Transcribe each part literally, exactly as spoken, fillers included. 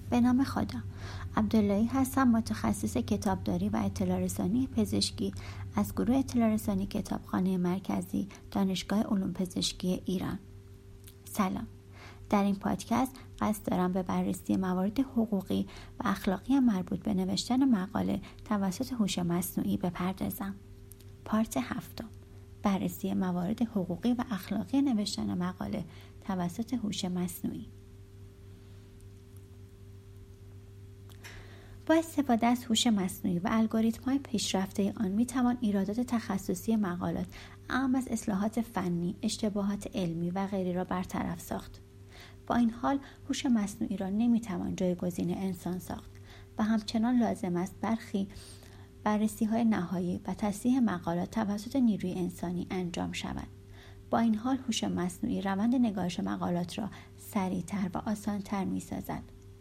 به نام خدا. عبداللهی هستم، متخصص کتابداری و اطلاع رسانی پزشکی از گروه اطلاع رسانی کتابخانه مرکزی دانشگاه علوم پزشکی ایران. سلام. در این پادکست قصد دارم به بررسی موارد حقوقی و اخلاقی مربوط به نوشتن مقاله توسط هوش مصنوعی بپردازم. پارت هفتم، بررسی موارد حقوقی و اخلاقی نوشتن مقاله توسط هوش مصنوعی. با استفاده از هوش مصنوعی و الگوریتم‌های پیشرفته آن می‌توان ایرادات تخصصی مقالات اعم از اصلاحات فنی، اشتباهات علمی و غیره را برطرف ساخت. با این حال هوش مصنوعی را نمی‌توان جایگزین انسان ساخت و همچنان لازم است برخی بررسی‌های نهایی و تصحیح مقالات توسط نیروی انسانی انجام شود. با این حال هوش مصنوعی روند نگارش مقالات را سریع‌تر و آسان‌تر می‌سازد.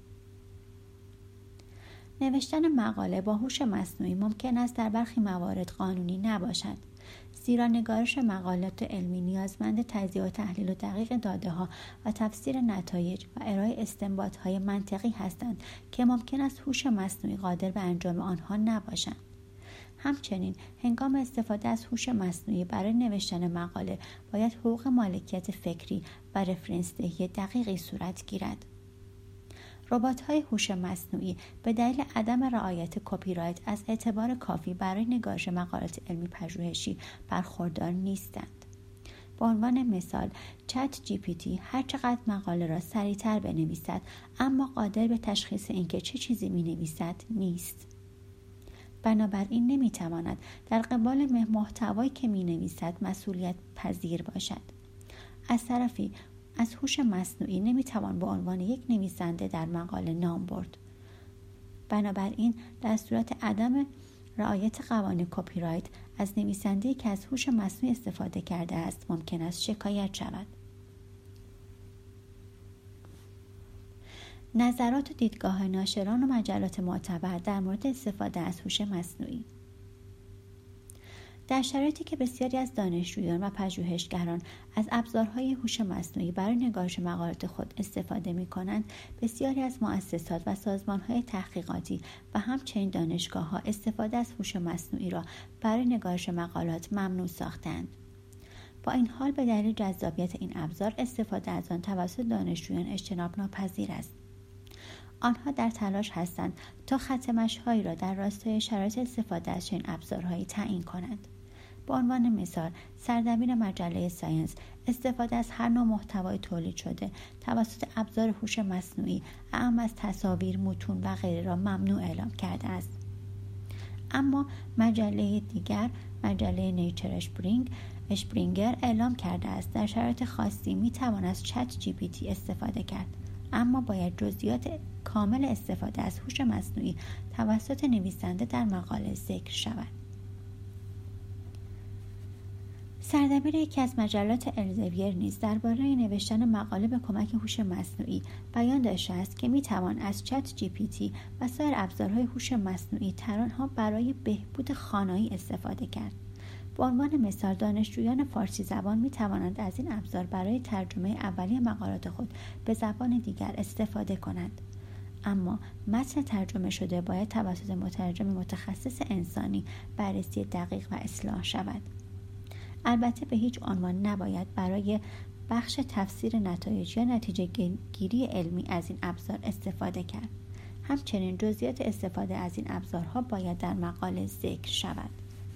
نوشتن مقاله با هوش مصنوعی ممکن است در برخی موارد قانونی نباشد، زیرا نگارش مقالات علمی نیازمند تجزیه و تحلیل و دقیق داده‌ها و تفسیر نتایج و ارائه استنباط‌های منطقی هستند که ممکن است هوش مصنوعی قادر به انجام آنها نباشد. همچنین هنگام استفاده از هوش مصنوعی برای نوشتن مقاله باید حقوق مالکیت فکری و رفرنس دهی دقیقی صورت گیرد. ربات‌های هوش مصنوعی به دلیل عدم رعایت کپی رایت از اعتبار کافی برای نگارش مقالات علمی پژوهشی برخوردار نیستند. به عنوان مثال، چت جی پی تی هر چقدر مقاله را سریع‌تر بنویسد، اما قادر به تشخیص اینکه چه چیزی می‌نویسد نیست. بنابراین نمی‌تواند در قبال محتوایی که می‌نویسد مسئولیت پذیر باشد. از طرفی از هوش مصنوعی نمیتوان به عنوان یک نویسنده در مقاله نام برد. بنابراین در صورت عدم رعایت قوانین کپی رایت از نویسنده‌ای که از هوش مصنوعی استفاده کرده است ممکن است شکایت شود. نظرات و دیدگاه ناشران و مجلات معتبر در مورد استفاده از هوش مصنوعی. در شرایطی که بسیاری از دانشجویان و پژوهشگران از ابزارهای هوش مصنوعی برای نگارش مقالات خود استفاده می‌کنند، بسیاری از مؤسسات و سازمان‌های تحقیقاتی و همچنین دانشگاه‌ها استفاده از هوش مصنوعی را برای نگارش مقالات ممنوع ساختند. با این حال به دلیل جذابیت این ابزار استفاده از آن توسط دانشجویان اجتناب ناپذیر است. آنها در تلاش هستند تا خط مشی‌هایی را در راستای شرایط استفاده از چنین ابزارهایی تعیین کنند. به عنوان مثال، سردبیر مجله ساینس استفاده از هر نوع محتوای تولید شده توسط ابزار هوش مصنوعی اعم از تصاویر، متون و غیره را ممنوع اعلام کرده است. اما مجله دیگر، مجله نیچر اشپرینگ اشپرینگر اعلام کرده است در شرایط خاصی میتوان از چت جی پی تی استفاده کرد، اما باید جزئیات کامل استفاده از هوش مصنوعی توسط نویسنده در مقاله ذکر شود. سردبیر یکی از مجلات الزویر نیز درباره نوشتن مقاله به کمک هوش مصنوعی بیان داشته است که میتوان از چت جی پی تی و سایر ابزارهای هوش مصنوعی ترانها برای بهبود خوانایی استفاده کرد. به عنوان مثال، دانشجویان فارسی زبان می توانند از این ابزار برای ترجمه اولیه مقالات خود به زبان دیگر استفاده کنند، اما متن ترجمه شده باید توسط مترجم متخصص انسانی بررسی دقیق و اصلاح شود. البته به هیچ عنوان نباید برای بخش تفسیر نتایج یا نتیجه گیری علمی از این ابزار استفاده کرد. همچنین جزئیات استفاده از این ابزارها باید در مقاله ذکر شود.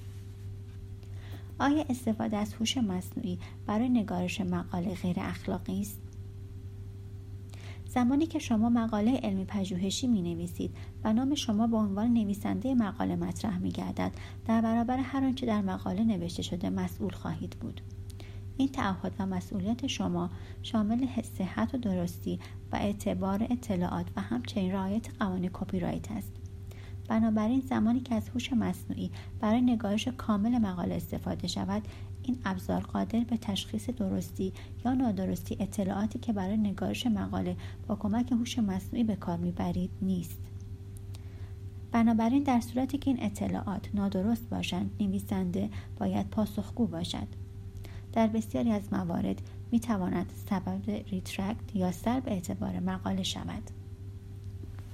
آیا استفاده از هوش مصنوعی برای نگارش مقاله غیر اخلاقی است؟ زمانی که شما مقاله علمی پژوهشی می‌نویسید و نام شما به عنوان نویسنده مقاله مطرح می‌گردد، در برابر هر آنچه در مقاله نوشته شده مسئول خواهید بود. این تعهد و مسئولیت شما شامل صحت و درستی و اعتبار اطلاعات و همچنین رعایت قوانین کپی رایت است. بنابراین زمانی که از هوش مصنوعی برای نگارش کامل مقاله استفاده شود، این ابزار قادر به تشخیص درستی یا نادرستی اطلاعاتی که برای نگارش مقاله با کمک هوش مصنوعی به کار میبرید نیست. بنابراین در صورتی که این اطلاعات نادرست باشند، نویسنده باید پاسخگو باشد. در بسیاری از موارد میتواند سبب ریترکت یا سلب اعتبار مقاله شود.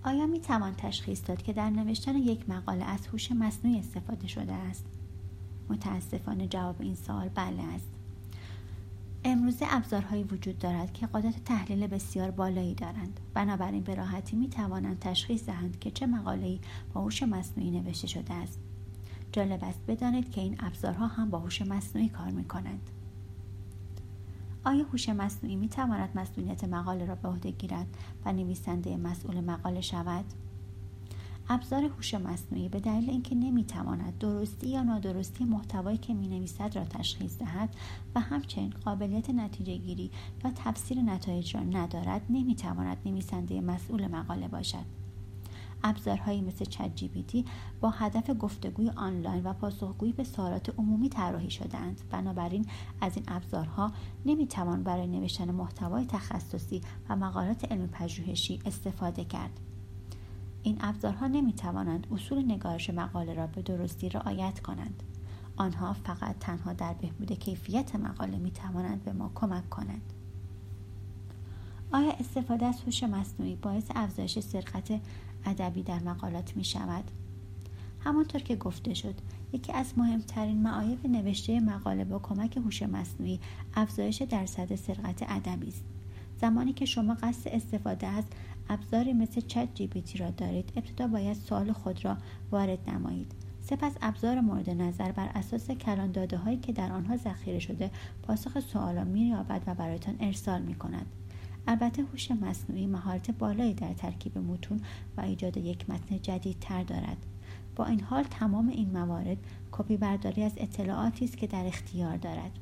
آیا می توان تشخیص داد که در نوشتن یک مقاله از هوش مصنوعی استفاده شده است؟ متاسفانه جواب این سوال بله است. امروزه ابزارهایی وجود دارد که قدرت تحلیل بسیار بالایی دارند. بنابراین به راحتی می توانند تشخیص دهند که چه مقاله‌ای با هوش مصنوعی نوشته شده است. جالب است بدانید که این ابزارها هم با هوش مصنوعی کار می کنند. آیا هوش مصنوعی می تواند مسئولیت مقاله را به عهده گیرد و نویسنده مسئول مقاله شود؟ ابزار هوش مصنوعی به دلیل اینکه نمیتواند درستی یا نادرستی محتوایی که مینویسد را تشخیص دهد و همچنین قابلیت نتیجه گیری یا تفسیر نتایج را ندارد، نمیتواند نویسنده مسئول مقاله باشد. ابزارهایی مثل چت جی پی تی با هدف گفتگوی آنلاین و پاسخگویی به سوالات عمومی طراحی شده‌اند. بنابراین از این ابزارها نمیتوان برای نوشتن محتوای تخصصی و مقالات علمی پژوهشی استفاده کرد. این ابزارها نمیتوانند اصول نگارش مقاله را به درستی رعایت کنند. آنها فقط تنها در بهبود کیفیت مقاله میتوانند به ما کمک کنند. آیا استفاده از هوش مصنوعی باعث افزایش سرقت ادبی در مقالات می شود؟ همانطور که گفته شد، یکی از مهمترین معایب نوشته مقاله با کمک هوش مصنوعی افزایش درصد سرقت ادبی است. زمانی که شما قصد استفاده از ابزاری مثل چت جی پی تی را دارید، ابتدا باید سوال خود را وارد نمایید. سپس ابزار مورد نظر بر اساس کلان داده هایی که در آنها ذخیره شده پاسخ سوال را می‌یابد و برایتان ارسال می‌کند. البته هوش مصنوعی مهارت بالایی در ترکیب متون و ایجاد یک متن جدیدتر دارد. با این حال تمام این موارد کپی برداری از اطلاعاتی است که در اختیار دارد.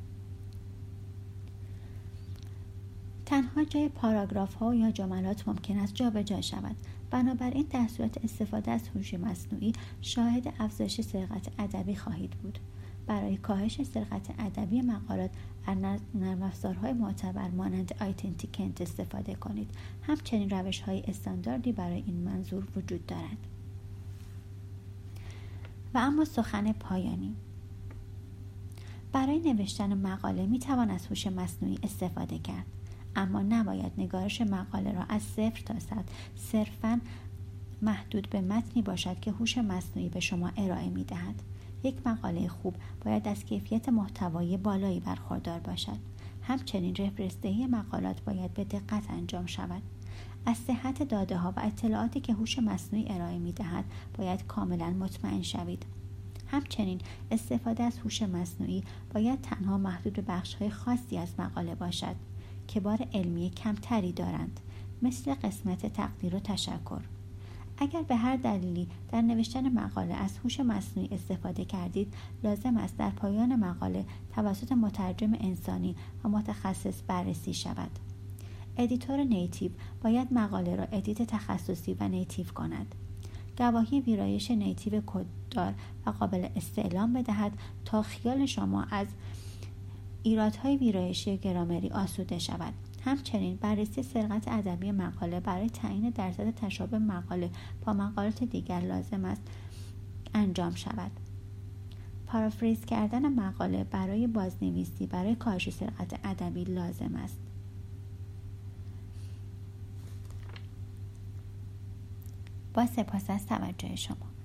تنها جای پاراگراف ها یا جملات ممکن است جابجا شود. بنابراین در صورت استفاده از هوش مصنوعی شاهد افزایش سرقت ادبی خواهید بود. برای کاهش سرقت ادبی مقالات از نرم افزارهای معتبر مانند آیتنتیکنت استفاده کنید. همچنین روش‌های استانداردی برای این منظور وجود دارد. و اما سخن پایانی. برای نوشتن مقاله می توان از هوش مصنوعی استفاده کرد، اما نباید نگارش مقاله را از صفر تا صد صرفاً محدود به متنی باشد که هوش مصنوعی به شما ارائه می دهد. یک مقاله خوب باید از کیفیت محتوایی بالایی برخوردار باشد. همچنین رفرستهی مقالات باید به دقت انجام شود. از صحت داده ها و اطلاعاتی که هوش مصنوعی ارائه می دهد باید کاملا مطمئن شوید. همچنین استفاده از هوش مصنوعی باید تنها محدود به بخش‌های خاصی از مقاله باشد که بار علمی کمتری دارند، مثل قسمت تقدیر و تشکر. اگر به هر دلیلی در نوشتن مقاله از هوش مصنوعی استفاده کردید، لازم است در پایان مقاله توسط مترجم انسانی و متخصص بررسی شود. ادیتور نیتیو باید مقاله را ادیت تخصصی و نیتیو کند. گواهی ویرایش نیتیو کددار و قابل استعلام بدهد تا خیال شما از ایرادهای ویرایشی گرامری آسوده شود. همچنین بررسی سرقت ادبی مقاله برای تعیین درصد تشابه مقاله با مقالات دیگر لازم است انجام شود. پارافریز کردن مقاله برای بازنویسی برای کاهش سرقت ادبی لازم است. با سپاس از توجه شما.